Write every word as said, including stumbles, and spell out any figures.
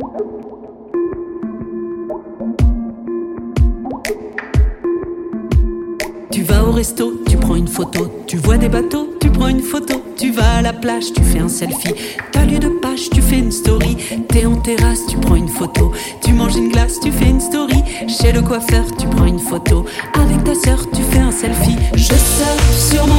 Tu vas au resto, tu prends une photo. Tu vois des bateaux, tu prends une photo. Tu vas à la plage, tu fais un selfie. T'as lieu de page, tu fais une story. T'es en terrasse, tu prends une photo. Tu manges une glace, tu fais une story. Chez le coiffeur, tu prends une photo. Avec ta sœur, tu fais un selfie. Je surfe sur mon